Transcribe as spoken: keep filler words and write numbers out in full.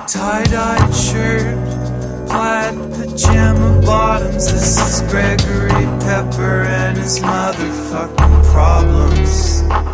Tie-dyed shirt, plaid pajama bottoms. This is Gregory Pepper and his motherfucking problems.